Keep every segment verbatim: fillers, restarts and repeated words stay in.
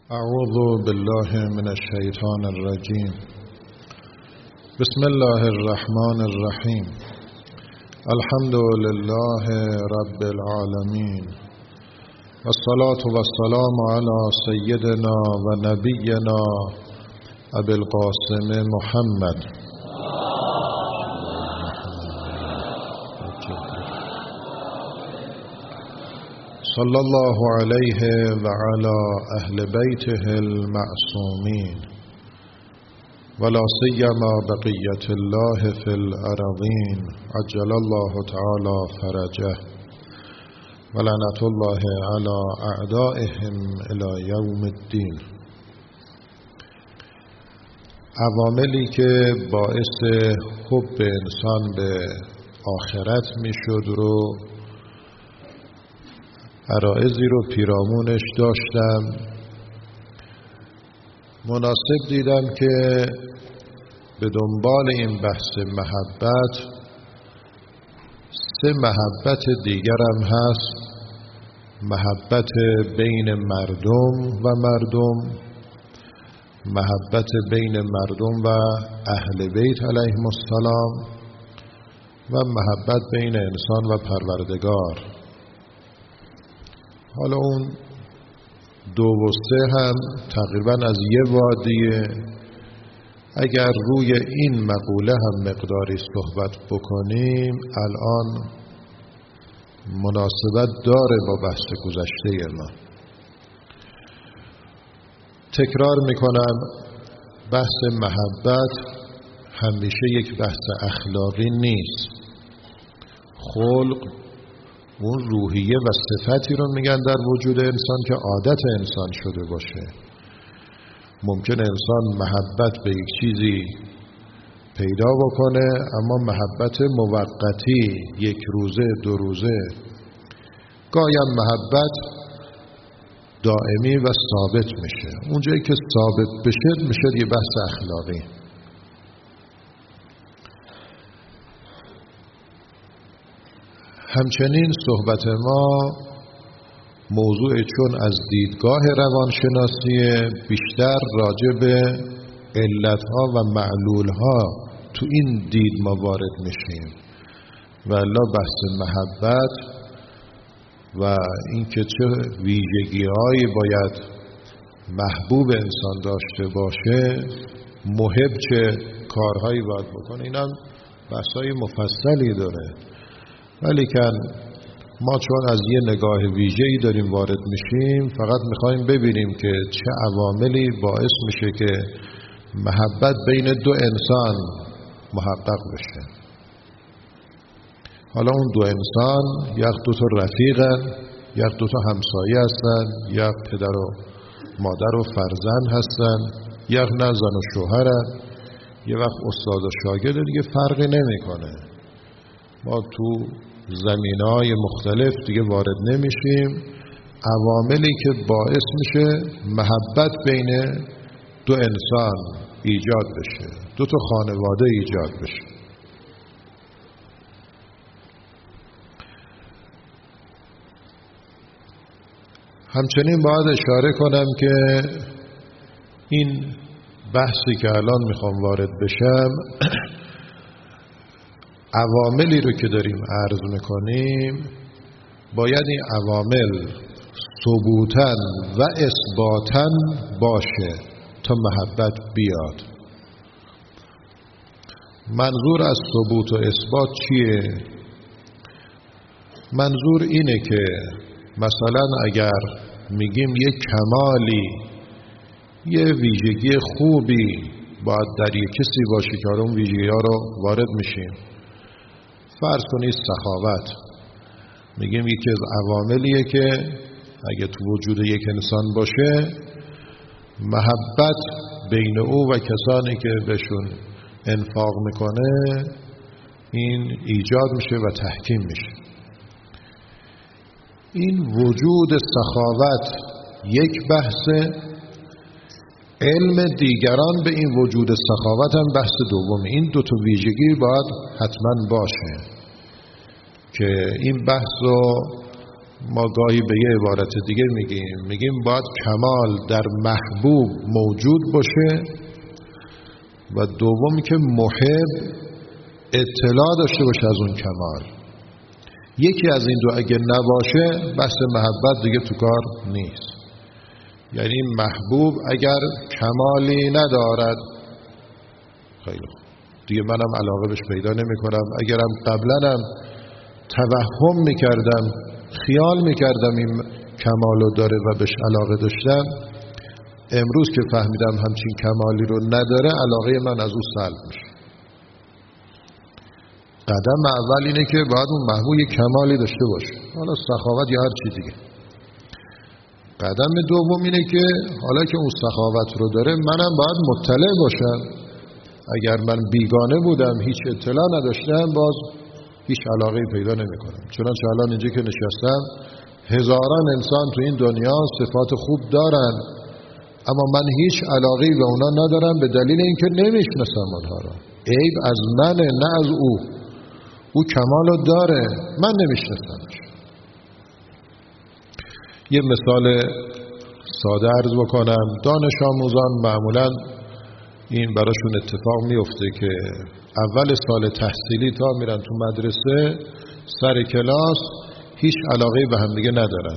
اعوذ بالله من الشیطان الرجیم. بسم الله الرحمن الرحیم. الحمد لله رب العالمین والصلاة والسلام على سیدنا و نبینا ابی القاسم محمد صلی الله علیه و علی اهل بیته المعصومین ولا سیما بقیة الله فی الارضین عجل الله تعالی فرجه ولعنة الله علی اعدائهم الی یوم الدین. عواملی که باعث حب انسان به آخرت میشد رو عرائضی رو پیرامونش داشتم. مناسب دیدم که به دنبال این بحث محبت سه محبت دیگرم هست: محبت بین مردم و مردم، محبت بین مردم و اهل بیت علیهم السلام و محبت بین انسان و پروردگار. حالا اون دو و سه هم تقریبا از یه وادیه. اگر روی این مقوله هم مقداری صحبت بکنیم الان مناسبت داره با بحث گذشته ما. تکرار میکنم، بحث محبت همیشه یک بحث اخلاقی نیست. خلق اون روحیه و صفتی رو میگن در وجود انسان که عادت انسان شده باشه. ممکن انسان محبت به یک چیزی پیدا بکنه اما محبت موقتی، یک روزه دو روزه. گاهی هم محبت دائمی و ثابت میشه. اونجایی که ثابت بشه میشه یه بحث اخلاقی. همچنین صحبت ما موضوع چون از دیدگاه روانشناسی بیشتر راجع به علتها و معلولها تو این دید ما وارد میشیم و الا بحث محبت و اینکه چه ویژگی‌هایی باید محبوب انسان داشته باشه، محب چه کارهایی باید بکنه، این هم بحث‌های مفصلی داره. ولیکن ما چون از یه نگاه ویژه‌ای داریم وارد میشیم، فقط میخوایم ببینیم که چه عواملی باعث میشه که محبت بین دو انسان محقق بشه. حالا اون دو انسان یک دو تا رفیقن، یک دو تا همسایه هستن، یک پدر و مادر و فرزند هستن، یک نه زن و شوهرن، یه وقت استاد و شاگرد، دیگه فرقی نمیکنه. ما تو زمینه‌های مختلف دیگه وارد نمیشیم. عواملی که باعث میشه محبت بین دو انسان ایجاد بشه، دو تا خانواده ایجاد بشه. همچنین باید اشاره کنم که این بحثی که الان میخوام وارد بشم عواملی رو که داریم عرض میکنیم باید این عوامل ثبوتاً و اثباتاً باشه تا محبت بیاد. منظور از ثبوت و اثبات چیه؟ منظور اینه که مثلا اگر میگیم یک کمالی، یه ویژگی خوبی باید در یک کسی باشه که اون ویژگی ها رو وارد میشیم. فرض کنید سخاوت، میگیم یکی از عواملیه که اگه تو وجود یک انسان باشه محبت بین او و کسانی که بهشون انفاق میکنه این ایجاد میشه و تحکیم میشه. این وجود سخاوت یک بحث، علم دیگران به این وجود سخاوت هم بحث دوم. این دو تا ویژگی باید حتما باشه که این بحث رو ما گاهی به یه عبارت دیگه میگیم میگیم باید کمال در محبوب موجود باشه و دومی که محب اطلاع داشته باشه از اون کمال. یکی از این دو اگه نباشه بحث محبت دیگه تو کار نیست. یعنی محبوب اگر کمالی ندارد خیلی خوب دیگه منم علاقه بهش پیدا نمی کنم. اگرم قبلا هم توهم میکردم خیال میکردم این کمالو داره و بهش علاقه داشتم، امروز که فهمیدم همچین کمالی رو نداره علاقه من از او سلب میشه. قدم اول اینه که باید اون محبوب یک کمالی داشته باشه، حالا سخاوت یا هر چی دیگه. قدم دوم اینه که حالا که اون سخاوت رو داره منم باید مطلع باشم. اگر من بیگانه بودم هیچ اطلاع نداشتم باز هیچ علاقه پیدا نمی کنم. چنانچه الان اینجا که نشستم هزاران انسان تو این دنیا صفات خوب دارن اما من هیچ علاقه به اونا ندارم به دلیل اینکه نمیشناسم اونها رو. عیب از منه نه از او. او کمالو داره من نمیشناسمش. یه مثال ساده عرض بکنم. دانش آموزان معمولا این براشون اتفاق میفته که اول سال تحصیلی تا میرن تو مدرسه سر کلاس هیچ علاقه به هم دیگه ندارن.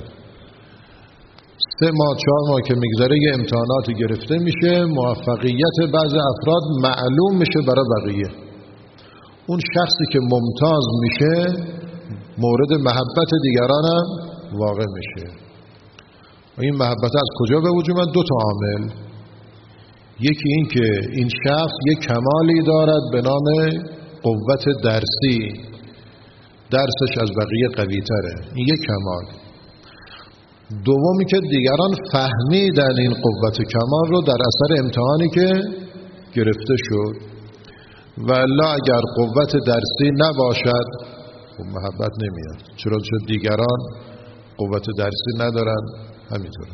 سه ماه چهار ماه که میگذره یه امتحاناتی گرفته میشه، موفقیت بعض افراد معلوم میشه برای بقیه. اون شخصی که ممتاز میشه مورد محبت دیگران هم واقع میشه. و این محبت از کجا به وجود اومد؟ دو تا عامل. یکی این که این شخص یک کمالی دارد به نام قوت درسی، درسش از بقیه قوی تره، این یک کمال. دومی که دیگران فهمیدن این قوت کمال رو در اثر امتحانی که گرفته شد. و الا اگر قوت درسی نباشد خب محبت نمیاد، چرا چون دیگران قوت درسی ندارن همینطوره.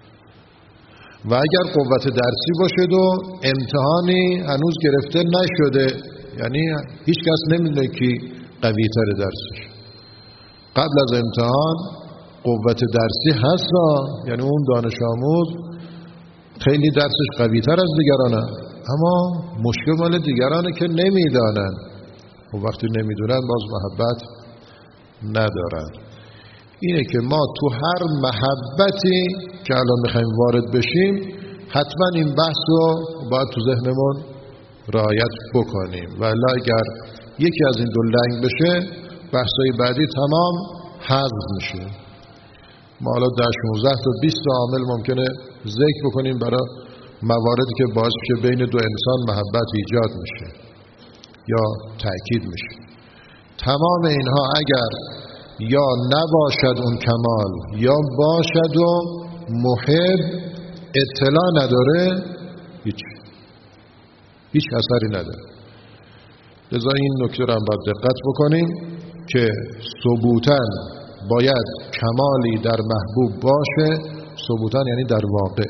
و اگر قوت درسی باشد و امتحانی هنوز گرفته نشده، یعنی هیچ کس نمیدونه کی قوی تر درسش، قبل از امتحان قوت درسی هست، یعنی اون دانش آموز خیلی درسش قوی تر از دیگرانه، اما مشکل مال دیگرانه که نمیدانن و وقتی نمیدونن باز محبت ندارن. اینه که ما تو هر محبتی که الان میخوایم وارد بشیم حتما این بحث رو باید تو ذهنمون رعایت بکنیم و الا اگر یکی از این دو لنگ بشه بحثای بعدی تمام حذف میشه. ما حالا در شانزده تا بیست تا عامل ممکنه ذکر بکنیم برای مواردی که باعث میشه بین دو انسان محبت ایجاد میشه یا تأکید میشه. تمام اینها اگر یا نباشد اون کمال یا باشد و محب اطلاع نداره هیچ هیچ اثری نداره. لذا این نکته رو هم باید دقت بکنیم که ثبوتاً باید کمالی در محبوب باشه، ثبوتاً یعنی در واقع،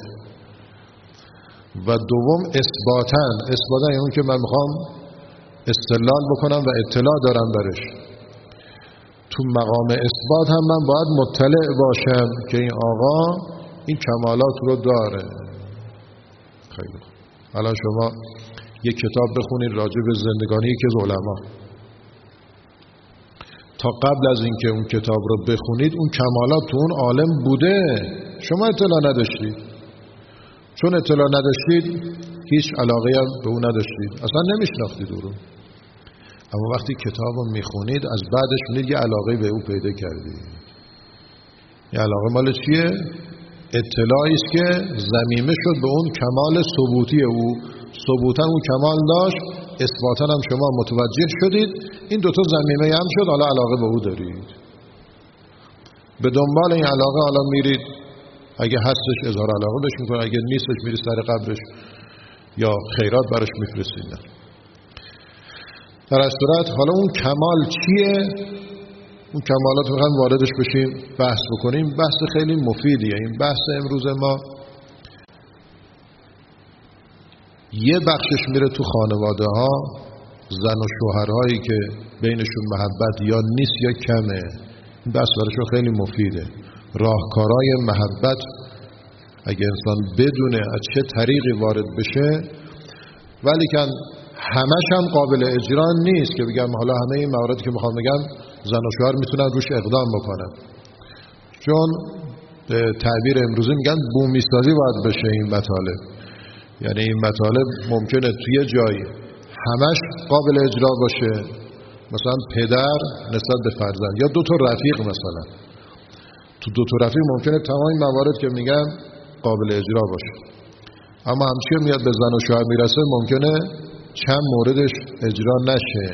و دوم اثباتاً، اثباتاً یعنی اون که من میخوام استدلال بکنم و اطلاع دارم برش. تو مقام اثبات هم من باید مطلع باشم که این آقا این کمالات رو داره. خیلی خوب. الان شما یک کتاب بخونید راجع به زندگانی یکی از علما، تا قبل از اینکه اون کتاب رو بخونید اون کمالات تو اون عالم بوده، شما اطلاع نداشتید. چون اطلاع نداشتید هیچ علاقه هم به اون نداشتید، اصلا نمیشناختید او رو. اما وقتی کتاب رو میخونید از بعدش میدید یه علاقه به او پیدا کردید. یه علاقه مال چیه؟ اطلاعی است که ضمیمه شد به اون کمال ثبوتی او. ثبوتا اون کمال داشت، اثباتا هم شما متوجه شدید، این دوتا ضمیمه هم شد، حالا علاقه به او دارید. به دنبال این علاقه حالا میرید، اگه هستش اظهار علاقه بهش میکنید، اگه نیستش میرید سر قبرش یا خیرات براش میفرستید. در از صورت حالا اون کمال چیه؟ اون کمالات رو هم واردش بشیم بحث بکنیم. بحث خیلی مفیدیه. این بحث امروز ما یه بخشش میره تو خانواده ها، زن و شوهرهایی که بینشون محبت یا نیست یا کمه، بس برایشون خیلی مفیده. راهکارهای محبت اگه انسان بدونه از چه طریقی وارد بشه، ولی که همش هم قابل اجرا نیست که بگم حالا همه این مواردی که میخوام بگم زن و شوهر میتونن روش اقدام بکنن، چون به تعبیر امروزی میگن بومی سازی باید بشه این مطالب. یعنی این مطالب ممکنه توی جایی همش قابل اجرا باشه، مثلا پدر نسبت به فرزند، یا دو تا رفیق، مثلا تو دو تا رفیق ممکنه تمام موارد که میگم قابل اجرا باشه، اما همچنین میاد به زن و شوهر میرسه ممکنه چند موردش اجرا نشه،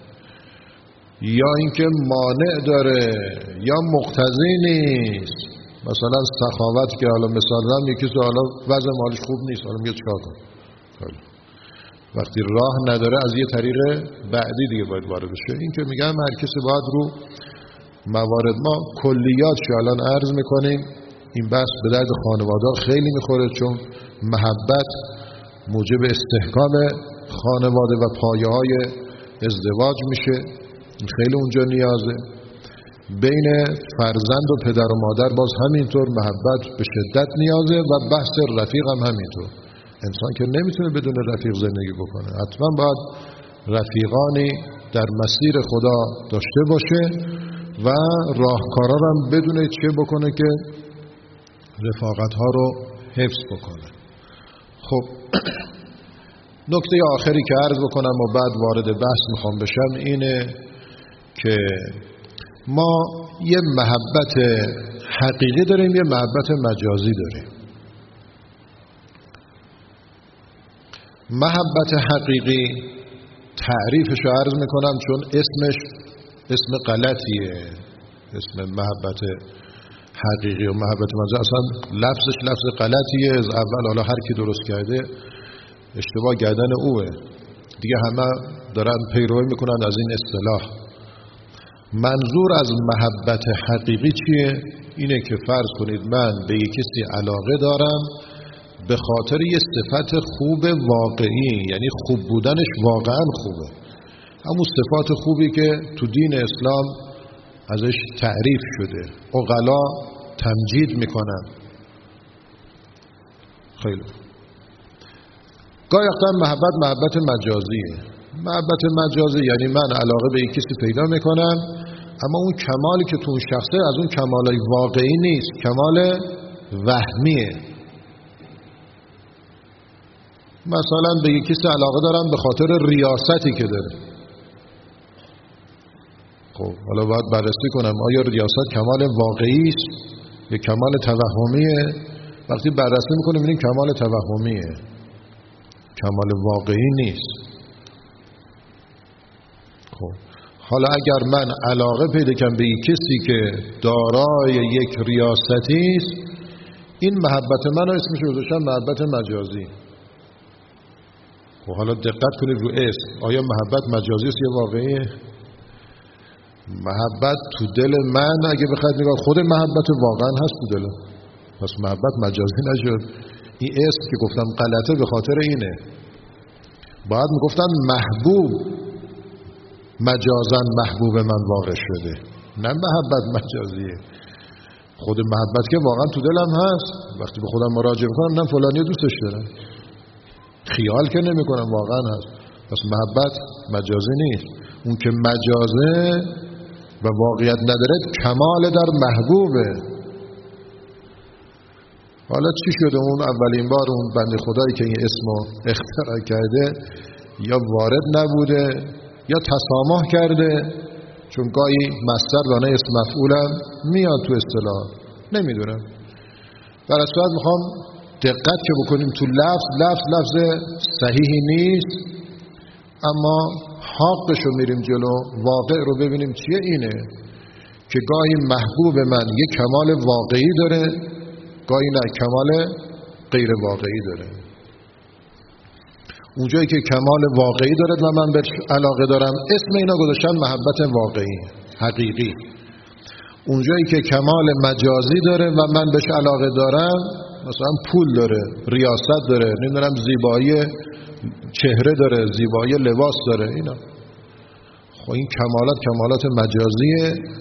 یا اینکه مانع داره یا مقتضی نیست. مثلا سخاوت که حالا مثلا دارم، یکی تو حالا وضع مالش خوب نیست، حالا میگه چیکار کنم؟ وقتی راه نداره از یه طریق بعدی دیگه باید وارد بشه. این که میگم هر کسی باید رو موارد، ما کلیات شو الان عرض میکنیم، این بحث به درد خانواده خیلی میخوره، چون محبت موجب استحکام خانواده و پایه های ازدواج میشه، خیلی اونجا نیازه. بین فرزند و پدر و مادر باز همینطور محبت به شدت نیازه، و بحث رفیق هم همینطور. انسان که نمیتونه بدون رفیق زندگی بکنه، حتما باید رفیقانی در مسیر خدا داشته باشه و راهکارا هم بدونه چه بکنه که رفاقت ها رو حفظ بکنه. خب نکته آخری که عرض بکنم و بعد وارد بحث میخوام بشم اینه که ما یه محبت حقیقی داریم، یه محبت مجازی داریم. محبت حقیقی تعریفش رو عرض میکنم چون اسمش اسم غلطیه، اسم محبت حقیقی و محبت مجازی اصلا لفظش لفظ غلطیه. از اول حالا هر کی درست کرده اشتباه کردن اوه دیگه، همه دارن پیروی میکنن از این اصطلاح. منظور از محبت حقیقی چیه؟ اینه که فرض کنید من به یک کسی علاقه دارم به خاطر یه صفت خوب واقعی، یعنی خوب بودنش واقعا خوبه، همون صفات خوبی که تو دین اسلام ازش تعریف شده، عقلا تمجید میکنن. خیلی گاهی وقتا محبت محبت مجازیه. محبت مجازی یعنی من علاقه به یک کسی پیدا میکنم، اما اون کمالی که تو اون شخصه از اون کمالای واقعی نیست، کمال وهمیه. مثلا به یک کسی علاقه دارم به خاطر ریاستی که داره. خب حالا باید بررسی کنم آیا ریاست کمال واقعی است یا کمال توهمیه. وقتی بررسی میکنیم ببینیم کمال توهمیه، کمال واقعی نیست. خب حالا اگر من علاقه پیدا کنم به یک کسی که دارای یک ریاستی است، این محبت من رو اسمش رو گذاشتم محبت مجازی. خب حالا دقت کنید رو اسم، آیا محبت مجازی است یا واقعیه؟ محبت تو دل من اگه بخواید نگاه، خود محبت واقعا هست تو دل، پس محبت مجازی نشد. این اسم که گفتم غلطه به خاطر اینه. باید میگفتم محبوب مجازن محبوب من واقع شده، نه محبت مجازیه. خود محبت که واقعا تو دلم هست، وقتی به خودم مراجعه میکنم نه فلانی دوستش دارم، خیال که نمی کنم واقعا هست. پس محبت مجازی نیست. اون که مجازه و واقعیت نداره کمال در محبوبه. حالا چی شده اون اولین بار اون بنده خدایی که این اسمو اختراع کرده یا وارد نبوده یا تسامح کرده، چون گاهی مصدر دانه اسم مفعولم میاد تو اصطلاح، نمیدونم. در اصل میخوام دقت که بکنیم تو لفظ لفظ لفظ صحیحی نیست، اما حقش رو میریم جلو، واقع رو ببینیم چیه. اینه که گاهی محبوب من یک کمال واقعی داره، گاهی نه کمال غیر واقعی داره. اونجایی که کمال واقعی داره و من بهش علاقه دارم اسم اینا گذاشتن محبت واقعی حقیقی. اونجایی که کمال مجازی داره و من بهش علاقه دارم، مثلا پول داره، ریاست داره، نمیدونم زیبایی چهره داره، زیبایی لباس داره، اینا خب این کمالات کمالات مجازیه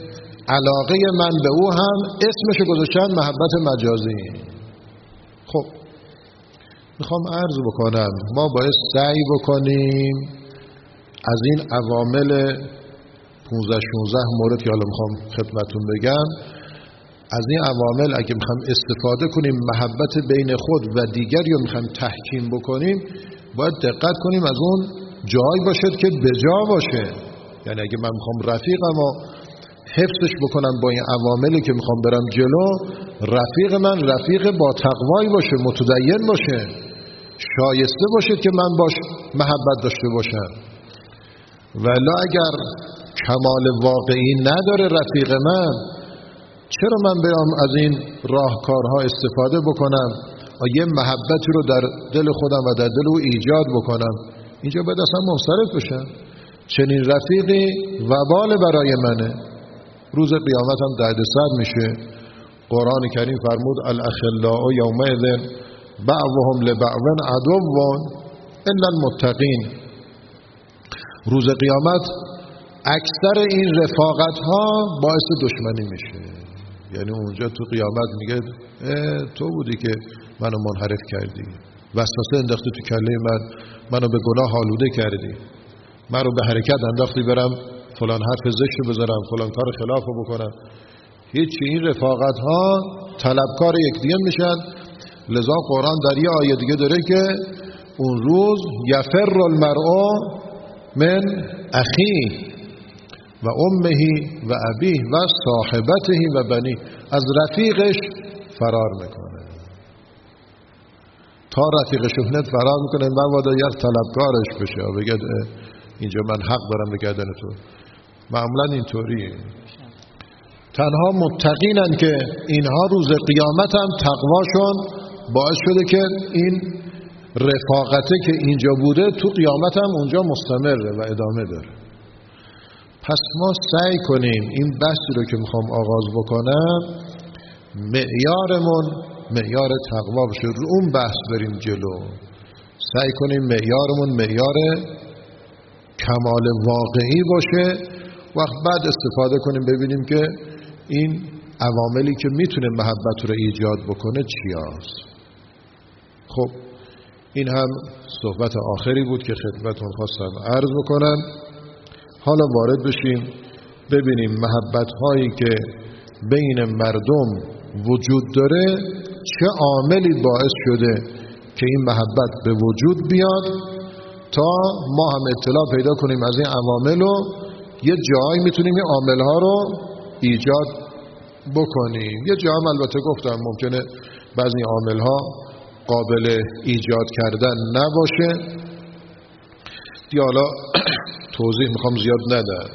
علاقه من به او هم اسمشو گذاشتن محبت مجازی. خب میخوام عرض بکنم ما باید سعی بکنیم از این عوامل پانزده شانزده مورد که حالا میخوام خدمتون بگم، از این عوامل اگه میخوام استفاده کنیم محبت بین خود و دیگری رو میخوام تحکیم بکنیم، باید دقت کنیم از اون جایی باشد که بجا باشه. یعنی اگه من میخوام رفیقم و حفظش بکنم با این عواملی که میخوام برم جلو، رفیق من رفیق با تقوایی باشه، متدین باشه، شایسته باشه که من باش محبت داشته باشم. ولی اگر کمال واقعی نداره رفیق من، چرا من بیام از این راهکارها استفاده بکنم و یه محبتی رو در دل خودم و در دل او ایجاد بکنم؟ اینجا باید اصلا منصرف بشم. چنین رفیقی وبال برای منه، روز قیامت هم دردسر میشه. قرآن کریم فرمود الاخلاء یومئذ بعضهم لبعض عدو الا المتقین. روز قیامت اکثر این رفاقت ها باعث دشمنی میشه. یعنی اونجا تو قیامت میگه تو بودی که منو منحرف کردی، وسوسه انداختی تو کله من، منو به گناه آلوده کردی، منو به حرکت انداختی برم فلان حرف زشت بذارم، فلان کار خلافو بکنم. هیچی. این رفاقت ها طلبکار یکدیگه میشن. لذا قرآن در یه آیه دیگه داره که اون روز یفر المرء من اخیه و امه و ابیه و صاحبته و بنی، از رفیقش فرار میکنه. تا رفیقش اونت فرار میکنه مبادا یک طلبکارش بشه و بگه اینجا من حق دارم به گردن تو. معمولا اینطوریه. تنها متقینن که اینها روز قیامت هم تقواشون باعث شده که این رفاقته که اینجا بوده تو قیامت هم اونجا مستمره و ادامه داره. پس ما سعی کنیم این بحثی رو که میخوام آغاز بکنم معیارمون معیار تقوا بشه، رو اون بحث بریم جلو. سعی کنیم معیارمون معیار کمال واقعی باشه، وقت بعد استفاده کنیم ببینیم که این عواملی که میتونه محبت رو ایجاد بکنه چی هست. خب این هم صحبت آخری بود که خدمتون خواستم عرض بکنم. حالا وارد بشیم ببینیم محبت هایی که بین مردم وجود داره چه عاملی باعث شده که این محبت به وجود بیاد، تا ما هم اطلاع پیدا کنیم از این عوامل و یه جایی میتونیم این عامل ها رو ایجاد بکنیم. یه جایی هم البته گفتم ممکنه بعضی عامل ها قابل ایجاد کردن نباشه. دیگه حالا توضیح میخوام زیاد ندم.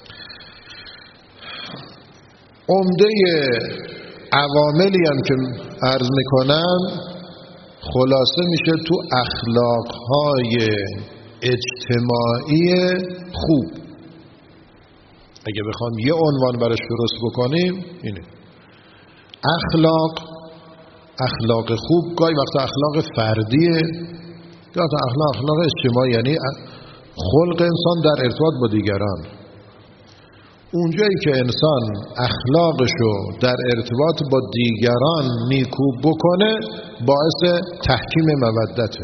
عمده عواملی هم که عرض میکنم خلاصه میشه تو اخلاقهای اجتماعی خوب. اگه بخوام یه عنوان براش درست بکنیم اینه: اخلاق اخلاق خوب. گاهی وقتا اخلاق فردیه، گاهی وقتا اخلاق اخلاق اجتماعی، یعنی خلق انسان در ارتباط با دیگران. اونجایی که انسان اخلاقشو در ارتباط با دیگران نیکو بکنه باعث تحکیم مودته.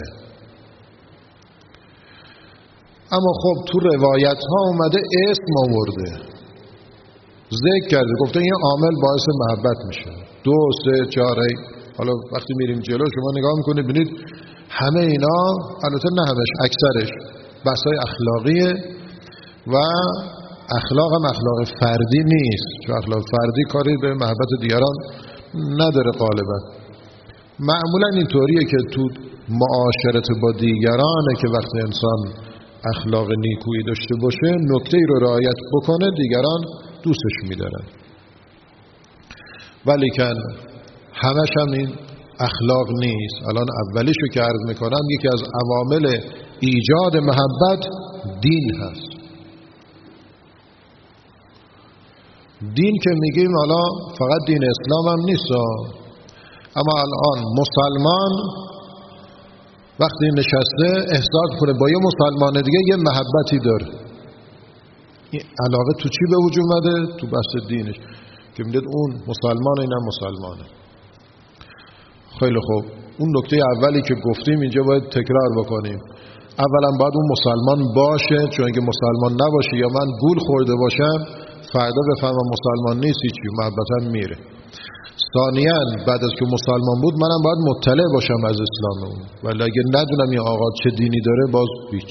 اما خب تو روایت ها اومده اسم آورده، ذکر کرده، گفته این عامل باعث محبت میشه. دو سه چهاره. حالا وقتی میریم جلو شما نگاه میکنید ببینید همه اینا، البته نه همش، اکثرش بحثای اخلاقیه و اخلاق هم اخلاق فردی نیست، چون اخلاق فردی کاری به محبت دیگران نداره غالبا. معمولا اینطوریه که تو معاشرت با دیگرانه که وقتی انسان اخلاق نیکویی داشته باشه، نکته‌ای رو رعایت بکنه، دیگران دوستش می‌دارن. ولیکن همش هم این اخلاق نیست. الان اولیشو که عرض میکنم یکی از عوامل ایجاد محبت دین هست. دین که میگیم حالا فقط دین اسلام هم نیست، اما الان مسلمان وقتی نشسته احساس کنه با یه مسلمان دیگه یه محبتی داره. این علاقه تو چی به وجود اومده؟ تو بحث دینش که میگه اون مسلمانه اینم مسلمانه. خیلی خوب، اون نکته اولی که گفتیم اینجا باید تکرار بکنیم. اولا باید اون مسلمان باشه، چون اگه مسلمان نباشه یا من گول خورده باشم فردا بفهمم مسلمان نیست هیچی، محبتا میره. ثانیاً بعد از که مسلمان بود منم باید مطلع باشم از اسلام اون، ولی اگه ندونم این آقا چه دینی داره باز هیچ.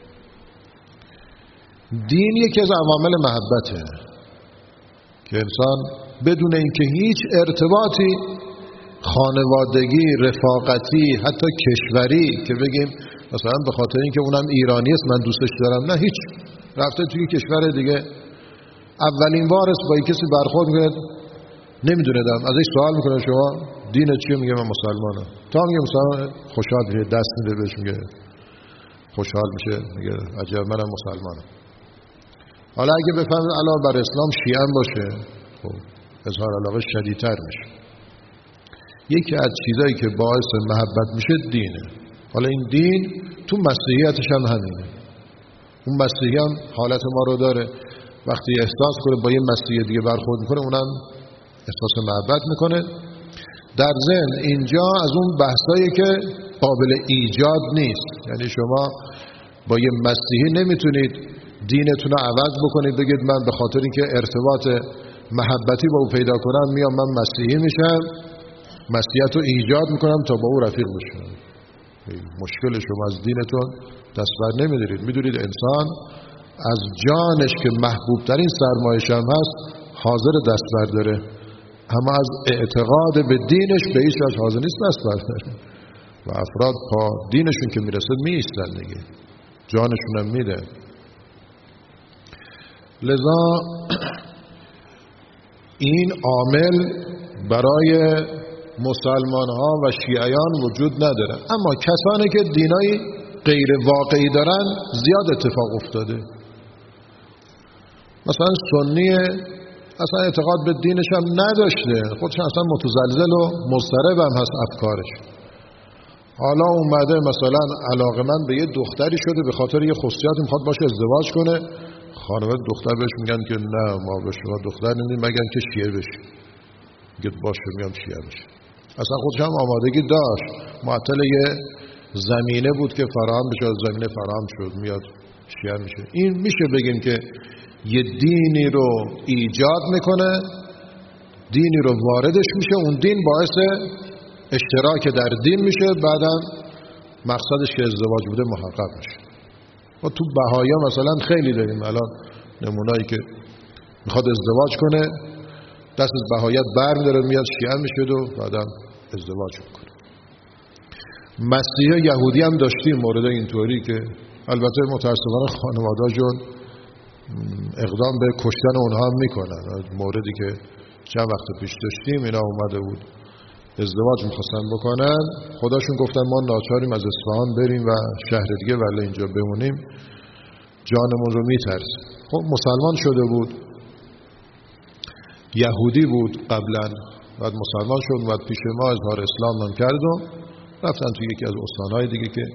دین یکی از عوامل محبته که انسان بدون اینکه هیچ ارتباطی خانوادگی، رفاقتی، حتی کشوری که بگیم مثلا به خاطر اینکه اونم ایرانی است من دوستش دارم، نه، هیچ، رفته توی کشور دیگه اولین بار است با کسی برخورد میکنه نمیدونه دارم ازش سوال میکنه شما دینت چیه؟ میگه من مسلمانم. تا میگه مسلمان خوشحال میشه، دست میده بهش میگه خوشحال میشه، میگه عجب منم مسلمانم. حالا اگه بفهمید علاوه بر اسلام شیعه باشه خب اظهار علاقه شدیدتر میشه. یکی از چیزایی که باعث محبت میشه دینه. حالا این دین تو مسیحیتش هم همینه. اون مسیحی هم حالت ما رو داره، وقتی احساس کنه با یه مسیحی دیگه برخورد میکنه اونم احساس محبت میکنه. در ضمن اینجا از اون بحثایی که قابل ایجاد نیست، یعنی شما با یه مسیحی نمیتونید دینتون رو عوض بکنید بگید من به خاطر اینکه ارتباط محبتی با او پیدا کنم میام من مسیحی میشم، مسیحیت رو ایجاد میکنم تا با او رفیق بشم. مشکل شما از دینتون دست بر نمیدارید. میدونید انسان از جانش که محبوب ترین سرمایه‌ش هم هست حاضر دست برداره، اما از اعتقاد به دینش به هیچ وجه حاضر نیست دست برداره. و افراد پا دینشون که میرسه میایستن دیگه، جانشون هم میده. لذا این عامل برای مسلمان ها و شیعیان وجود نداره، اما کسانی که دینای غیر واقعی دارن زیاد اتفاق افتاده. مثلا سنی اصلا اعتقاد به دینش هم نداشته، خودش اصلا متزلزل و مضطرب هم هست افکارش. حالا اومده مثلا علاقه‌مند به یه دختری شده، به خاطر یه خصوصیاتی میخواد باشه ازدواج کنه، خانواده دختر بهش میگن که نه ما به شما دختر نمیدیم مگر که شیعه بشی. میگه باشه میام شیعه بشی. اصلا خودش هم آمادگی داشت، معطل یه زمینه بود که فراهم بشه، زمینه فراهم شد میاد شیعه میشه. این میشه بگیم که یه دینی رو ایجاد میکنه، دینی رو واردش میشه، اون دین باعث اشتراک در دین میشه، بعدم مقصدش که ازدواج بوده محقق میشه. ما تو بهایا مثلا خیلی داریم الان نمونایی که میخواد ازدواج کنه دست از بهایت برمی‌داره میاد شیعه میشه و بعدم ازدواج میکنه. مسیحی یهودی هم داشتیم مورد اینطوری که البته متاسفانه خانواده‌شون اقدام به کشتن اونها هم میکنن. موردی که چند وقت پیش داشتیم اینا اومده بود ازدواج میخواستن بکنن، خداشون گفتن ما ناچاریم از اصفهان بریم و شهر دیگه ولی اینجا بمونیم جانمون رو میترسیم. خب مسلمان شده بود، یهودی بود قبلا، بعد مسلمان شد، بعد پیش ما اظهار اسلام هم کرد و رفتن توی یکی از استانهای دیگه که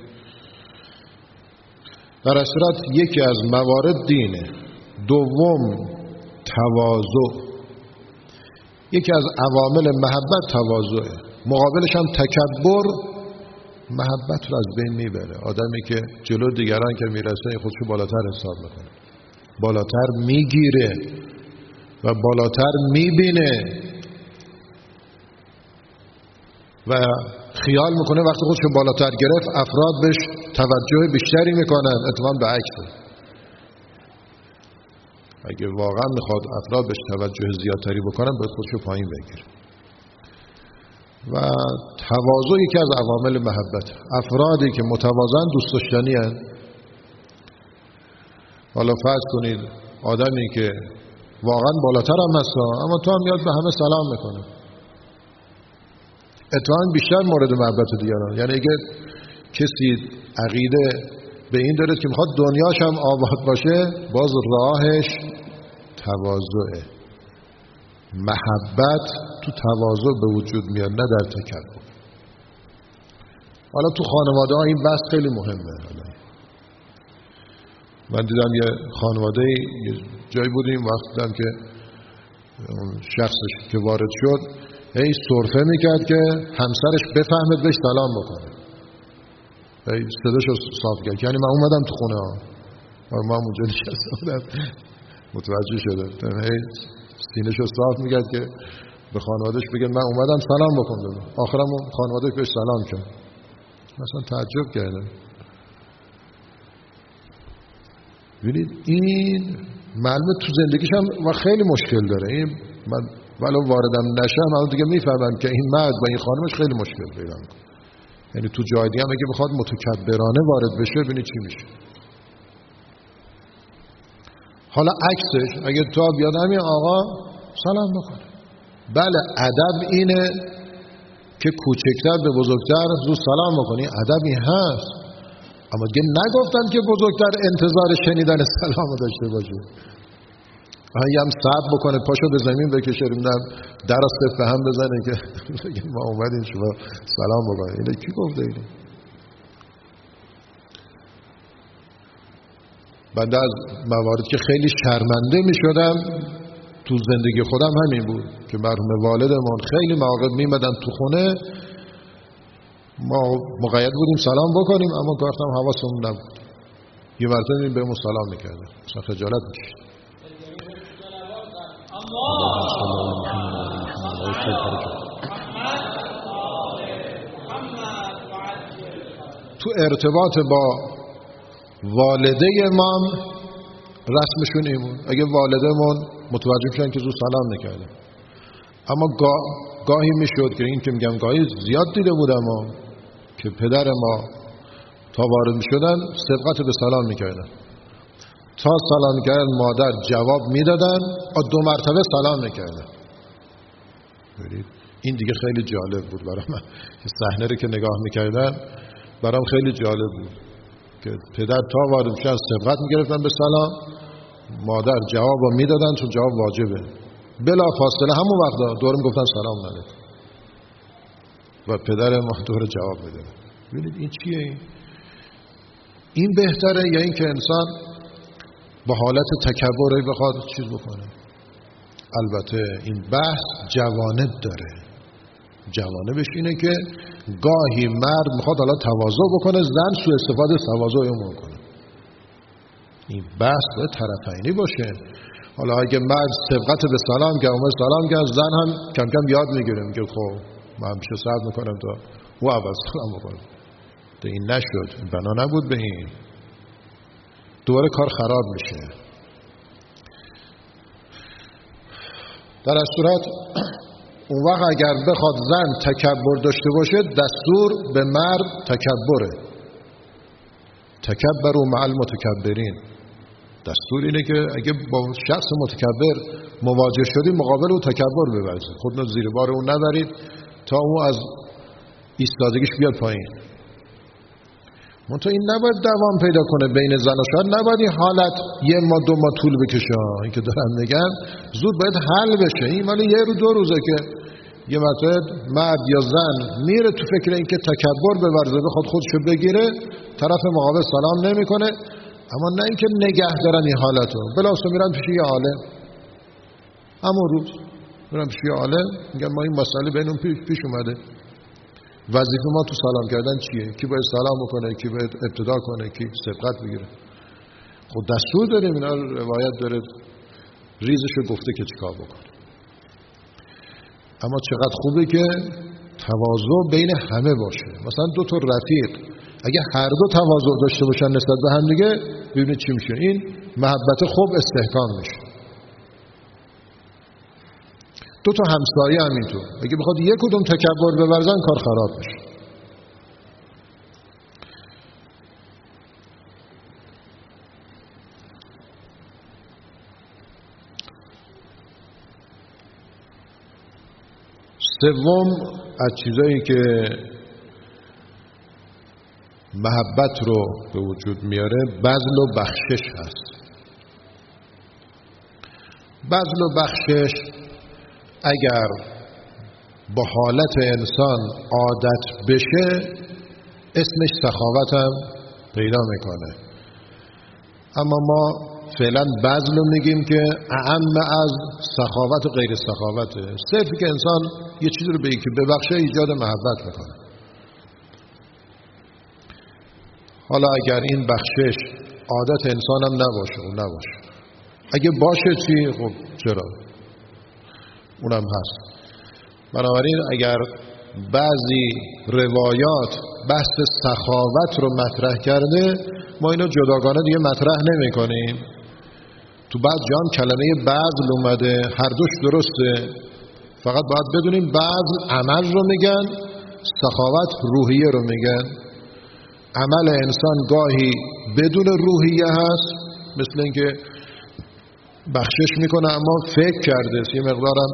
در اصرات یکی از موارد دینه. دوم تواضع، یکی از عوامل محبت تواضعه، مقابلش هم تکبر محبت رو از بین میبره. آدمی که جلو دیگران که میرسه خودشو بالاتر حساب میکنه، بالاتر میگیره و بالاتر میبینه و خیال میکنه وقتی خودشو بالاتر گرفت افراد بهش توجه بیشتری میکنن، اتفاقا به عکسه. اگه واقعا میخواد افراد بهش توجه زیادتری بکنن باید خودشو پایین بگیره. و تواضع یکی از عوامل محبت. افرادی که متواضعن دوست داشتنی هستند. حالا فرض کنید آدمی که واقعا بالاتر هم هست اما تو هم میاد به همه سلام میکنه، اتفاقا بیشتر مورد محبت دیگران. یعنی اگه کسی عقیده به این داره که میخواد دنیاش هم آباد باشه، باز راهش تواضعه. محبت تو تواضع به وجود میاد نه در تکبر. حالا تو خانواده ها این بحث خیلی مهمه. حالا من دیدم یه خانواده یه جایی بودیم، وقت دیدم که اون شخصش که وارد شد هی سرفه میکرد که همسرش بفهمه بهش سلام بکنه، هی صداشو صاف کرد. یعنی من اومدم تو خونه ها و من اونجا نشسته بودم متوجه شده، هی سینه‌شو صاف میکرد که به خانوادهش بگه من اومدم سلام بکنم. آخرام خانواده بهش سلام کرد. مثلا تعجب کردم. ببینید این معلومه تو زندگیش هم و خیلی مشکل داره. این من ولو واردم نشم اما دیگه میفهمم که این مرد و این خانمش خیلی مشکل پیدا میکنه. یعنی تو جای دیگه هم اگه بخواد متکبرانه وارد بشه ببینید چی میشه. حالا عکسش اگه تا بیاد همین آقا سلام بکنه. بله ادب اینه که کوچکتر به بزرگتر زود سلام بکنی، ادب این هست، اما دیگه نگفتن که بزرگتر انتظار شنیدن سلام داشته باشه. آهی هم صبر بکنه پاشو به زمین بکشه روندم در صف به هم بزنه که بگه ما اومدیم شما سلام بکنه. اینه کی گفته اینه؟ بنده از موارد که خیلی شرمنده می شدم تو زندگی خودم همین بود که مرحوم والدمون خیلی مواقع می مدن تو خونه، ما مقید بودیم سلام بکنیم اما گفتم حواسمون نبود، یه مرتبه به بهمون سلام میکردن، مثلا خجالت میکشید. تو ارتباط با والده امام رسمشون این بود، اگه والدمون متوجه شدن که زود سلام نکردن، اما گاه گاهی میشد که این که میگم گاهی زیاد دیده بودم اما که پدر ما تا وارد میشدن سبقت به سلام میکردن، تا سلام میکردن مادر جواب میدادن و دو مرتبه سلام میکردن. ببینید این دیگه خیلی جالب بود برای من، صحنه رو که نگاه میکردم برام خیلی جالب بود که پدر تا وارد میشدن سبقت میگرفتن به سلام، مادر جواب میدادن چون جواب واجبه، بلا فاصله همون وقتا دورم گفتن سلام علیکم و پدر ما دور جواب میده. ببینید این چیه؟ این این بهتره یا این که انسان با حالت تکبری بخواد چیز بکنه؟ البته این بحث جوانب داره. جوانبش اینه که گاهی مرد میخواد حالا تواضع بکنه، زن سوء استفاده تواضع اون کنه. این بحث باید طرفینی باشه. حالا اگه مرد سبقت به سلام که اومد سلام که زن هم کم کم یاد میگیره میگه خب من همیشه صبر میکنم تا او اول سلام بکنم. تو این نشد، بنا نبود به این، دوباره کار خراب میشه. در از صورت اون وقت اگر بخواد زن تکبر داشته باشه دستور به مرد تکبره، تکبروا مع المتکبرین. دستور اینه که اگه با شخص متکبر مواجه شدی مقابل او تکبر بورزید، خودتون زیر بار اون نبرید تا او از ایستادگیش بیاد پایین. منتها این نباید دوام پیدا کنه بین زن و شوهر، نباید این حالت یه ما دو ما طول بکشه. این که دارن میگن زود باید حل بشه. این مال یه رو دو روزه که یه مرتبه مرد یا زن میره تو فکر این که تکبر بورزه بخواد خودشو بگیره، طرف مقابل سلام نمیکنه، اما نه اینکه نگه دارن این حالتو. بلافاصله میرن پیش یه عالم، همون روز میرن پیش یه عالم میگن ما این مسئله بینمون پیش, پیش اومده، وظیفه ما تو سلام کردن چیه؟ کی باید سلام بکنه، کی باید ابتدا کنه، کی سبقت بگیره. خود دستور داریم، اینا روایت داره ریزشو گفته که چیکار بکنه. اما چقدر خوبه که تواضع بین همه باشه. مثلا دو تا رفیق اگه هر دو تواضع داشته باشن نسبت به هم دیگه، ببینید چی میشه. این محبت خوب استحکام میشه. دو تا همسایه همینطور اگه بخواد یک کدوم تکبر بورزن کار خراب میشه. سوم از چیزایی که محبت رو به وجود میاره بذل و بخشش هست. بذل و بخشش اگر با حالت انسان عادت بشه اسمش سخاوت هم پیدا میکنه. اما ما فعلا بذل رو میگیم که اعم از سخاوت و غیر سخاوته. صرفی که انسان یه چیزی رو به یکی ببخشه ایجاد محبت میکنه. حالا اگر این بخشش عادت انسان هم نباشه و نباشه، اگه باشه چی؟ خب چرا؟ اونم هست. بنابراین اگر بعضی روایات بحث سخاوت رو مطرح کرده، ما اینو جداگانه دیگه مطرح نمی کنیم. تو بعض جام کلمه بذل اومده، هر دوش درسته، فقط باید بدونیم بذل عمل رو میگن، سخاوت روحیه رو میگن. عمل انسان گاهی بدون روحیه هست، مثل اینکه بخشش میکنه اما فکر کرده یه مقدارم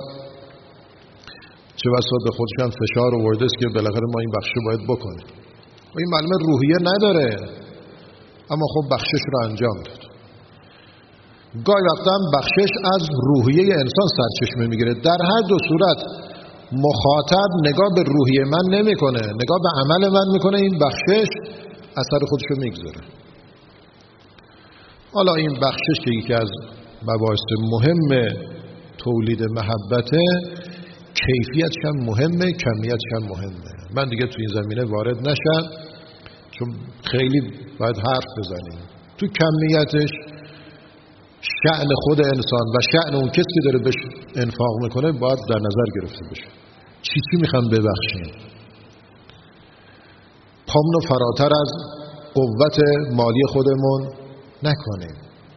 چه بسا به خودش هم فشار آورده است که بالاخره ما این بخش باید بکنیم. و این معلومه روحیه نداره، اما خب بخشش رو انجام داد. گاهی وقتا هم بخشش از روحیه انسان سرچشمه میگیره. در هر دو صورت مخاطب نگاه به روحیه من نمیکنه، نگاه به عمل من میکنه، این بخشش اثر خودش رو میگذاره. حالا این بخشش که یکی از مباحث مهم تولید محبته، کیفیتش هم مهمه، کمیتش هم مهمه. من دیگه تو این زمینه وارد نشم چون خیلی باید حرف بزنیم. تو کمیتش شأن خود انسان و شأن اون کسی که داره بهش انفاق میکنه باید در نظر گرفته بشه. چی چی میخوام ببخشیم؟ پامون رو فراتر از قوت مالی خودمون نکنیم.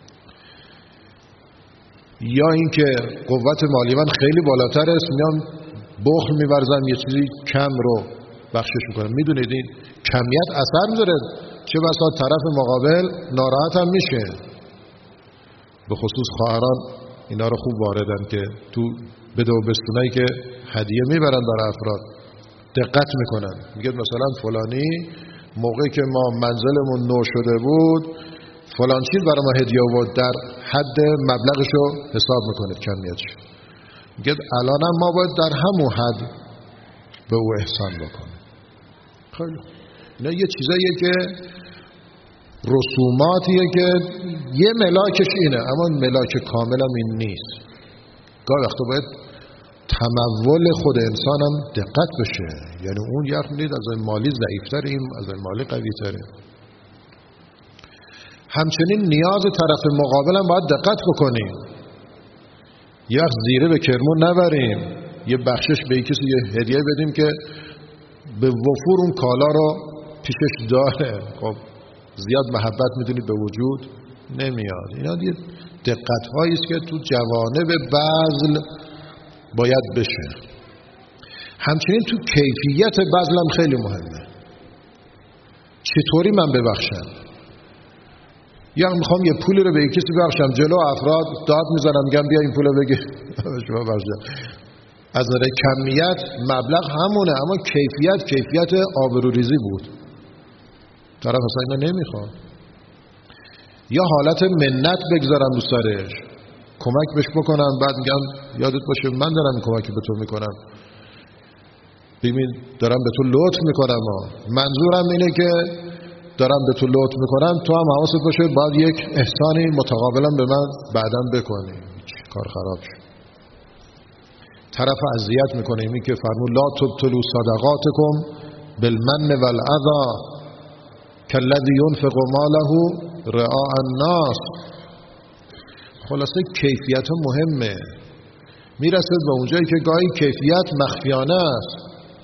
یا اینکه قوت مالی من خیلی بالاتر است، میام بخل میورزم یه چیزی کم رو بخشش میکنم. میدونید این کمیت اثر میذاره، چه بسا طرف مقابل ناراحت هم میشه. به خصوص خواهران اینا رو خوب واردن که تو بده و بستونایی که هدیه میبرن برای افراد دقت میکنن. میگه مثلا فلانی موقعی که ما منزلمون نو شده بود فلان چیز برای ما هدیه آورد، در حد مبلغشو حساب میکنه کمیتش. میگه الانم ما باید در همون حد به او احسان بکنیم. خیلی اینا یه چیزاییه که رسوماتیه که یه ملاکش اینه، اما ملاک کامل هم این نیست. گاهی وقتا باید تمول خود انسان هم دقت بشه. یعنی اون یه وقت میدید از این مالی ضعیفتر، این از این مالی قوی تره. همچنین نیاز طرف مقابل هم باید دقت بکنیم. یه وقت زیره به کرمون نبریم، یه بخشش به کسی یه هدیه بدیم که به وفور اون کالا رو پیشش داره، خب زیاد محبت میدونید به وجود نمیاد. اینا دیگه دقت هایی است که تو جوانب بذل باید بشه. همچنین تو کیفیت بذل هم خیلی مهمه. چطوری من ببخشم؟ یا میخوام یه پولی رو به کسی ببخشم، جلو افراد داد میزنم میگم بیا این پولو بگیر شما بخشم. از نظر کمیت مبلغ همونه، اما کیفیت کیفیت آبروریزی بود. طرف اصلا اینا نمیخواد. یا حالت منت بگذارم رو سرش، کمک بهش بکنم، بعد میگم یادت باشه من دارم این کمکی به تو میکنم، ببین دارم به تو لطف میکنم ها. منظورم اینه که دارم به تو لطف میکنم، تو هم حواست باشه باید یک احسانی متقابلا به من بعداً بکنی. کار خراب شد. طرف اذیت میکنه. این که فرمود لا تبطلوا صدقاتکم بالمن والعذا کالذی ينفق ماله رعاء الناس. خلاصه کیفیت مهمه. میرسه به اونجایی که گاهی کیفیت مخفیانه است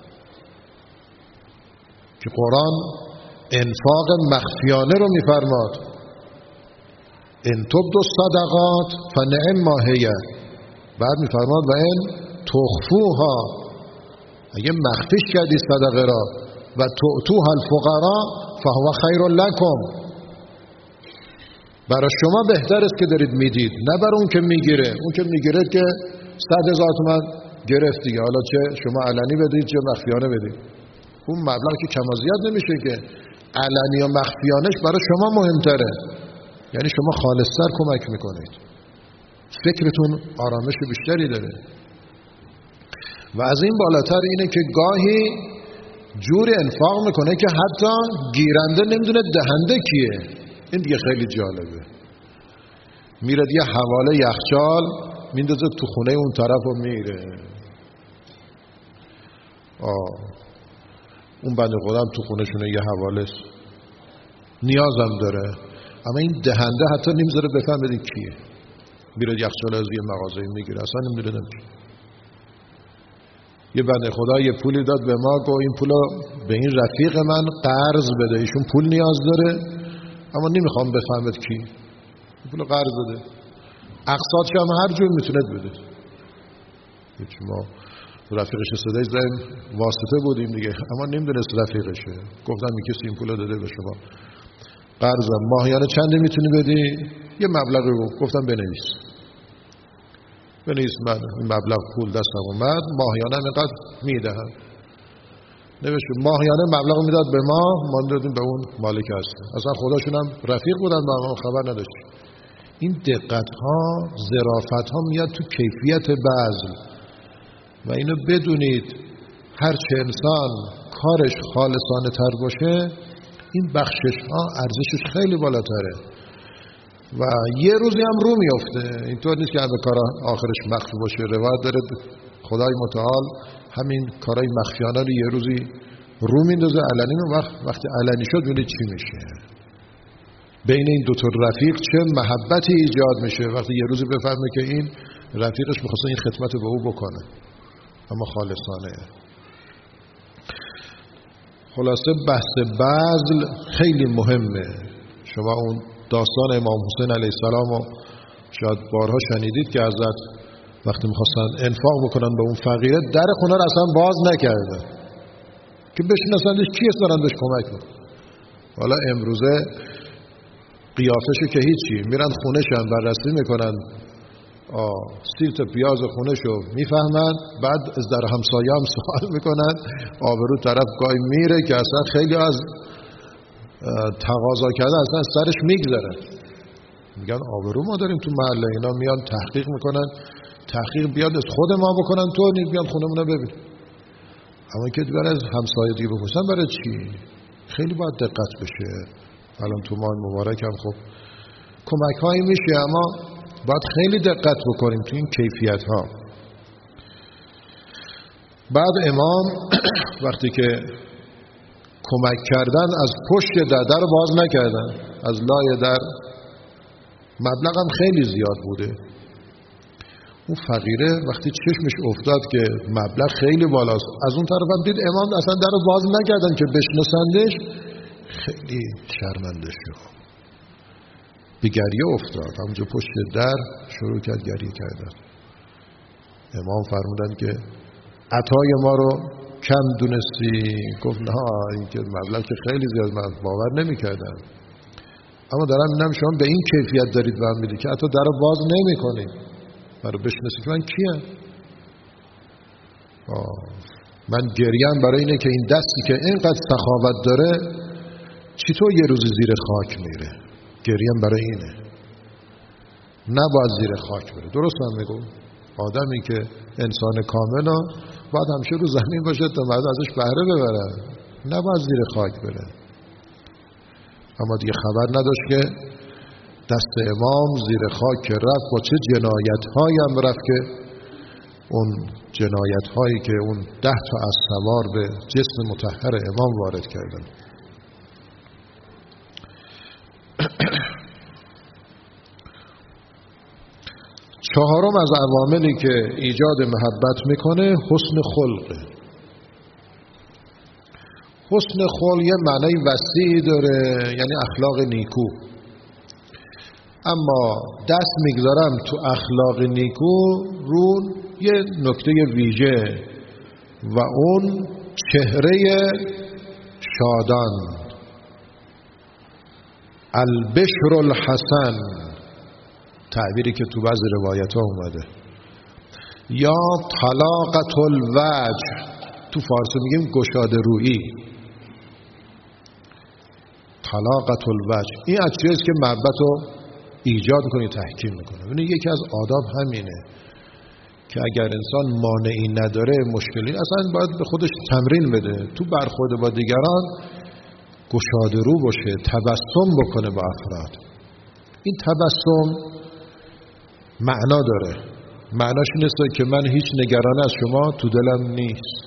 که قرآن انفاق مخفیانه رو میفرماد. ان تبدوا الصدقات فنعم ما هی. بعد میفرماد و ان تخفوها، اگه مخفیش کردی صدقه را و تؤتوها الفقراء فهو خیر لکم، برای شما بهتر است که دارید میدید، نه برای اون که میگیره. اون که میگیره که صد هزار تومان گرفت دیگه، حالا چه شما علنی بدید چه مخفیانه بدید، اون مبلغ که کم و زیاد نمیشه که. علنی و مخفیانش برای شما مهمتره. یعنی شما خالص‌تر کمک میکنید، فکرتون آرامش بیشتری داره. و از این بالاتر اینه که گاهی جوری انفاق میکنه که حتی گیرنده نمیدونه دهنده کیه. این دیگه خیلی جالبه. میره یه حواله یخچال میندازه تو خونه اون طرف و میره. آه اون بنده خودم تو خونهشونه یه حواله نیازم داره، اما این دهنده حتی نمیذاره بفهم بده کیه. میره یخچال از یه مغازه‌ای میگیره، اصلا نمیدونم چی. یه بنده خدا یه پولی داد به ما، گفت این پولو به این رفیق من قرض بده، ایشون پول نیاز داره اما نمیخوام بفهمد کی. پولو قرض بده، اقساطش هم هر جور میتونه بده. ما رفیقش صدای زدیم واسطه بودیم دیگه، اما نمیدونست رفیقشه. گفتم این کسی این پولو داده به شما قرضم، ماهیانه چندی میتونی بدی؟ یه مبلغی رو گفتم بنویس. بنویس من این مبلغ پول دستم اومد، ماهیانه اینقدر میدهم. نوشت ماهیانه مبلغ میداد به ما، ما دادیم به اون مالک هست. اصلا خودشون هم رفیق بودن با ما خبر نداشت. این دقت ها، ظرافت ها میاد تو کیفیت بذل. و اینو بدونید هرچه انسان کارش خالصانه تر باشه، این بخشش ها ارزشش خیلی بالاتره و یه روزی هم رو میافته. اینطور نیست که همه کارا آخرش مخفی باشه. روایت داره خدای متعال همین کارهای مخفیانه رو یه روزی رو میندازه علنی، وقت وقتی علنی شد ببینید چی میشه. بین این دو تا رفیق چه محبتی ایجاد میشه وقتی یه روزی بفهمه که این رفیقش می‌خواسته این خدمت به او بکنه اما خالصانه. خلاصه بحث بذل خیلی مهمه. شما اون داستان امام حسین علیه السلام رو شاید بارها شنیدید که حضرت وقتی میخواستن انفاق بکنن به اون فقیره، در خونه رو اصلا باز نکردن که بشناسندش کی است دارن بهش کمک میکنن. حالا امروزه قیافشو که هیچی، میرن خونه‌شن بررسی میکنن، آه سی تا پیاز خونه‌شو میفهمن، بعد از در همسایه هم سوال میکنن، آبرو طرف گاهی میره که اصلا خیلی از تقاضا کرده اصلا سرش میگذره. میگن آبرو ما داریم تو محله. اینا میان تحقیق میکنن، تحقیق بیاد از خود ما بکنن، تو نیز بیان خونمون رو ببین. اما که برای از همسایه دیگه بپرسن برای چی؟ خیلی باید دقت بشه. الان تو ماه مبارک هم خب کمک هایی میشه، اما باید خیلی دقت بکنیم تو این کیفیت ها. بعد امام وقتی که کمک کردن از پشت در در باز نکردن، از لای در. مبلغ هم خیلی زیاد بوده. اون فقیره وقتی چشمش افتاد که مبلغ خیلی بالاست، از اون طرف هم دید امام اصلا در رو باز نکردن که بشناسندش، خیلی شرمنده شد، به گریه افتاد. همونجا پشت در شروع کرد گریه کردن. امام فرمودن که عطای ما رو کم دونستی؟ گفت نه، این که مبلغ که خیلی زیاد، من باور نمی کردم. اما دارم اینم شما به این کیفیت دارید به هم میدید که حتی در رو باز نمی کنید برای بشناسید که من کیم. من گریم برای اینه که این دستی که اینقدر سخاوت داره چطور یه روزی زیر خاک میره. گریم برای اینه، نباید زیر خاک بره. درست من میگم؟ آدمی که انسان کاملا باید همیشه رو زمین باشه تا بعد ازش بهره ببره، نباید زیر خاک بره. اما دیگه خبر نداشت که دست امام زیر خاک که رفت با چه جنایت هایی هم رفت که اون جنایت هایی که اون ده تا از سوار به جسم مطهر امام وارد کردن. چهارم از عواملی که ایجاد محبت میکنه حسن خلقه. حسن خلق یه معنی وسیعی داره، یعنی اخلاق نیکو. اما دست میگذارم تو اخلاق نیکو رو یه نکته ویژه و اون چهره شادان، البشر الحسن، تعبیری که تو بعض روایت ها اومده، یا طلاقت الوجه، تو فارسی میگیم گشاده رویی. طلاقت الوجه این اجزاییست که محبت رو ایجاد کنه، تحکیم میکنه. یعنی یکی از آداب همینه که اگر انسان مانعی نداره، مشکلی اصلا باید به خودش تمرین بده تو برخورد با دیگران گشاده رو باشه، تبسم بکنه با افراد. این تبسم معنا داره. معناش این است که من هیچ نگران از شما تو دلم نیست.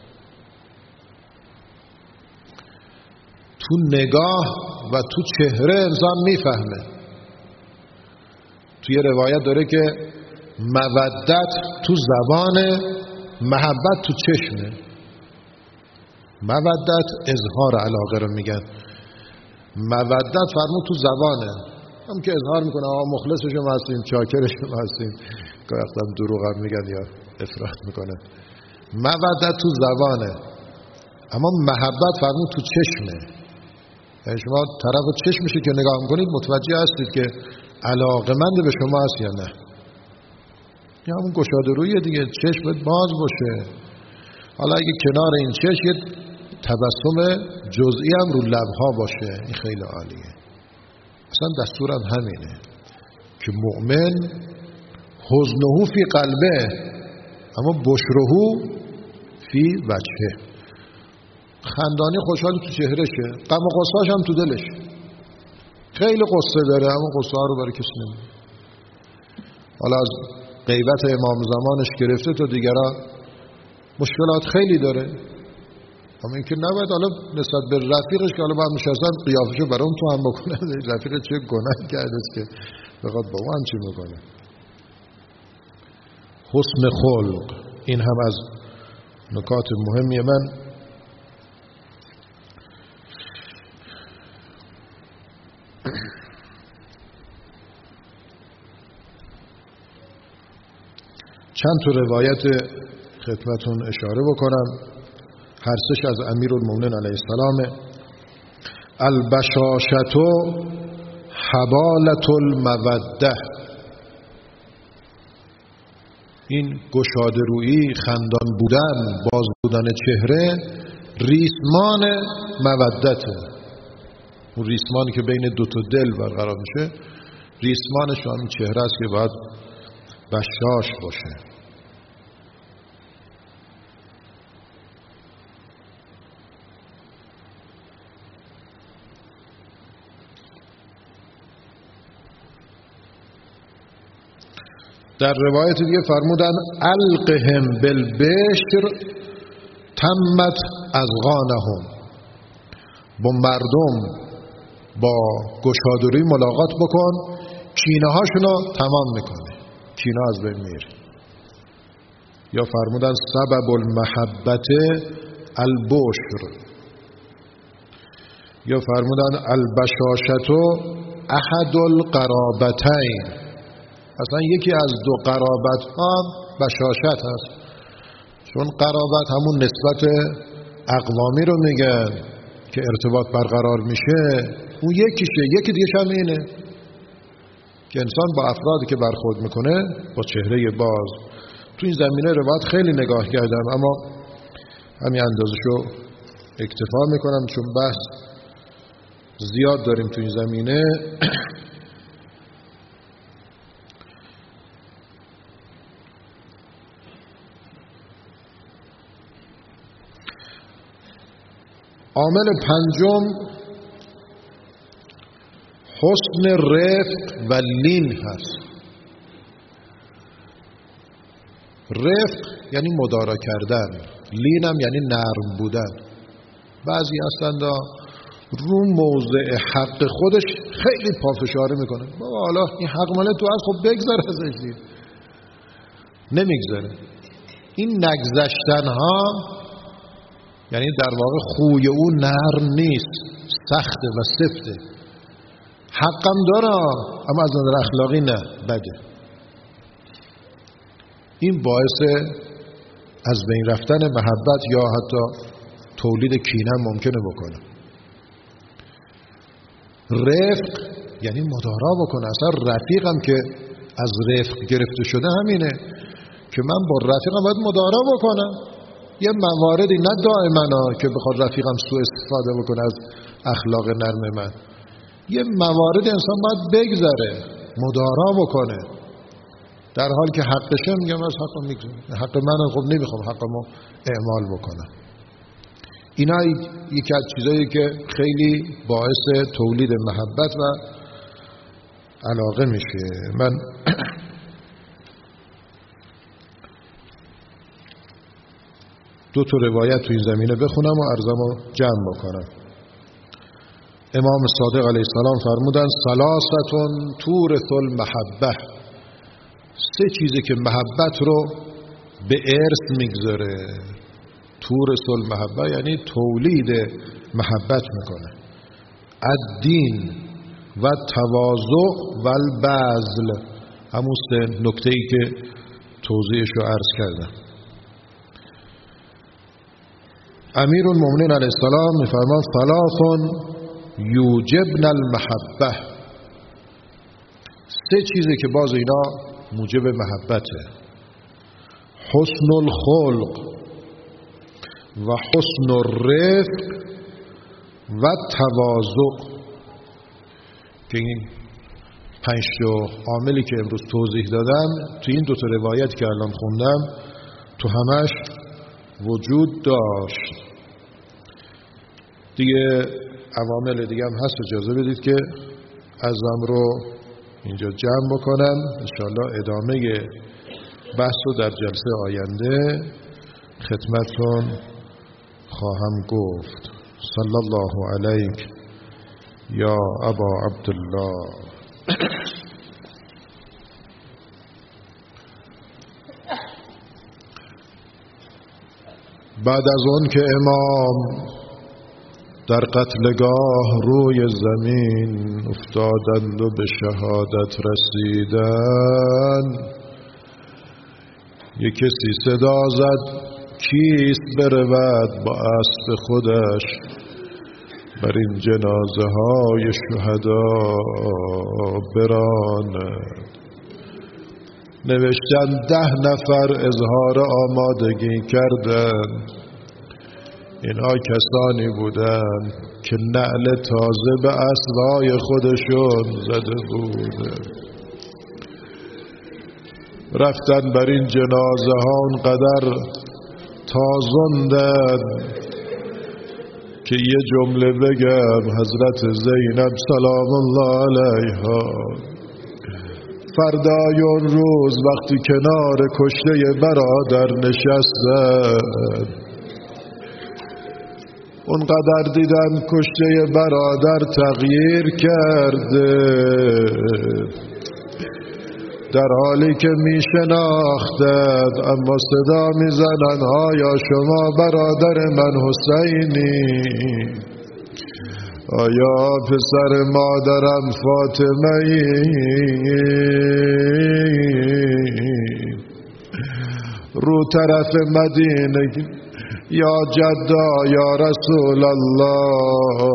تو نگاه و تو چهره انسان میفهمه. توی روایت داره که مودت تو زبان، محبت تو چشمه. مودت اظهار علاقه رو میگن، مودت فرمود تو زبانه، هم که اظهار میکنه آقا مخلص شما هستیم، چاکر شما هستیم، گاهی وقتا دروغ هم میگن یا افراط میکنه. مودت تو زبانه، اما محبت فرمود تو چشمه. یعنی شما طرف چشمشه که نگاه میکنید متوجه هستید که علاقمند به شما هست یا نه. یا همون گشاده رویه دیگه، چشمت باز باشه. حالا اگه کنار این چشم یه تبسم جزئی هم رو لبها باشه، این خیلی عالیه. اصلا دستورم همینه که مؤمن حزنه فی قلبه اما بشره فی وجهه. خندانی خوشحالی تو چهرهشه، غم و غصه‌اش هم تو دلش. خیلی قصه داره اما قصه ها رو برای کسی نمیگه. حالا از غیبت امام زمانش گرفته تا دیگران مشکلات خیلی داره، اما اینکه نباید حالا نسبت به رفیقش که حالا با هم نشستن قیافشو برام تو هم بکنه. رفیق چه گناه کرده است که بخواد با اون چی میکنه. حسن خلق این هم از نکات مهمیه. من چند تا روایت خدمتون اشاره بکنم، هر سش از امیرالمومنین علیه السلام. البشاشة حبالة الموده. این گشاده رویی، خندان بودن، باز بودن چهره ریسمان مودته. اون ریسمانی که بین دو تا دل برقرار میشه، ریسمانش همین چهره است که باید بشاش باشه. در روایت دیگه فرمودن القهم بالبشر تمت اذغانهم. با مردم با گشاده‌رویی ملاقات بکن، کینه هاشونو تمام میکنه، کینه از بین میره. یا فرمودن سبب المحبت البشر. یا فرمودن البشاشة احد القرابتین. اصلا یکی از دو قرابت ها بشاشت هست، چون قرابت همون نسبت اقوامی رو میگن که ارتباط برقرار میشه، اون یکیشه. یکی دیگه هم اینه که انسان با افرادی که برخورد میکنه با چهره باز. تو این زمینه روایت خیلی نگاه کردم اما همین اندازشو اکتفا میکنم چون بحث زیاد داریم تو این زمینه. عامل پنجم حسن رفق و لین هست. رفق یعنی مدارا کردن، لین هم یعنی نرم بودن. بعضی هستند رو موضع حق خودش خیلی پافشاری میکنه، بابا حالا این حق مال تو هست، خب بگذار ازش دید. نمیگذاره. این نگذشتن ها یعنی در واقع خوی او نرم نیست، سخته و سفته. حقم داره اما از نظر اخلاقی نه، بده. این باعث از بین رفتن محبت یا حتی تولید کینه ممکنه بکنه. رفق یعنی مدارا بکنه. اصلا رفیقم که از رفق گرفته شده همینه که من با رفیقم باید مدارا بکنم. یه مواردی نه دائما که بخواد رفیقم سوء استفاده بکنه از اخلاق نرم من، یه موارد انسان باید بگذره، مدارا بکنه، در حال که حقشه میگم از حقم میگذارم، حق من خب نمیخوام حقمو اعمال بکنم. اینا یکی از چیزایی که خیلی باعث تولید محبت و علاقه میشه. من دو تا روایت تو این زمینه بخونم و عرضمو جمع بکنم. امام صادق علیه السلام فرمودن ثلاثتون تورث المحبه، سه چیزی که محبت رو به ارث میگذاره. تورث المحبه یعنی تولید محبت میکنه. الدین و تواضع و البذل، همون سه نکته‌ای که توضیحش رو عرض کردم. امیر المؤمنین علیه السلام میفرمان ثلاث یوجبن المحبه، سه چیزی که باز اینا موجب محبته. حسن الخلق و حسن الرفق و تواضع، که این پنج تا عاملی که امروز توضیح دادم تو این دو تا روایت که الان خوندم تو همش وجود داشت. دیگه عوامل دیگه هم هست، اجازه بدید که ازم رو اینجا جمع بکنم. انشاءالله ادامه بحث رو در جلسه آینده خدمتتون خواهم گفت. صلی الله علیک یا ابا عبدالله. بعد از اون که امام در قتلگاه روی زمین افتادند و به شهادت رسیدند، یک کسی صدا زد کیست برود با اسب خودش بر این جنازه های شهدا براند. نوشتن ده نفر اظهار آمادگی کردند. اینها کسانی بودند که نعل تازه به اسبهای خودشون زده بودند. رفتن بر این جنازه ها اونقدر تازندن که یه جمله بگم، حضرت زینب سلام الله علیها فردای اون روز وقتی کنار کشته برادر نشستن، اونقدر دیدن کشته برادر تغییر کرده، در حالی که می شناختند اما صدا می زنند آیا شما برادر من حسینی؟ آیا پسر مادرم فاطمه ای؟ رو طرف مدینه یا جدا یا رسول الله،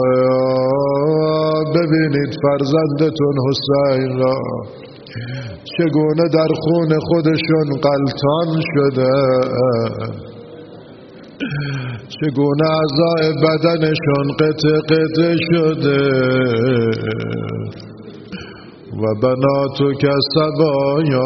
ببینید فرزندتون حسین را چگونه در خون خودشون غلطان شده، چگونه اعضای بدنشون قطع قطع شده. و بناتو که سبایا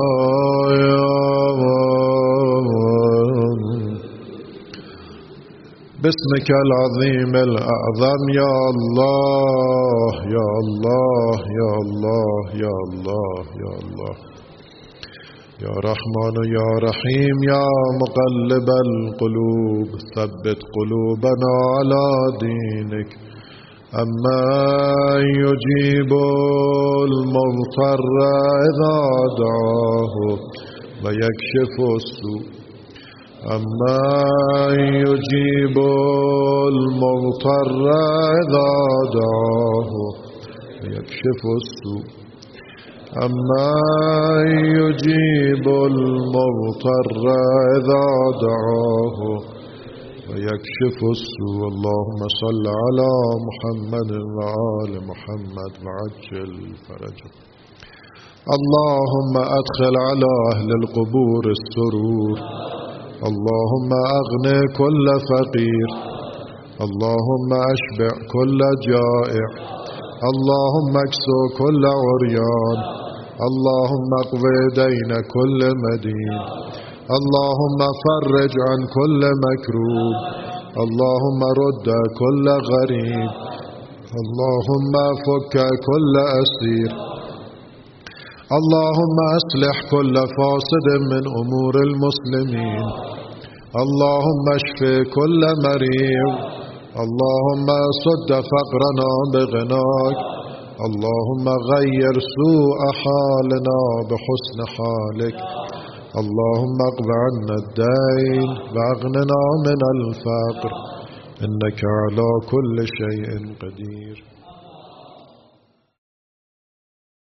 بسمك العظيم الأعظم يا الله يا الله يا الله يا الله يا الله يا رحمن يا رحيم يا مقلب القلوب ثبت قلوبنا على دينك. أما يجيب المضطر إذا دعاه ويكشف السوء. أما يجيب المضطر إذا دعاه ويكشف السوء. أما يجيب المضطر إذا دعاه ويكشف السوء. اللهم صل على محمد وآل محمد وعجل فرجه. اللهم أدخل على أهل القبور السرور. اللهم أغني كل فقير. اللهم أشبع كل جائع. اللهم اكسو كل عريان. اللهم اقضي دين كل مدين. اللهم فرج عن كل مكروب. اللهم رد كل غريب. اللهم فك كل أسير. اللهم أصلح كل فاسد من أمور المسلمين. اللهم اشف كل مريض. اللهم سد فقرنا بغناك. اللهم غير سوء حالنا بحسن حالك. اللهم اقض عنا الدين واغننا من الفقر إنك على كل شيء قدير.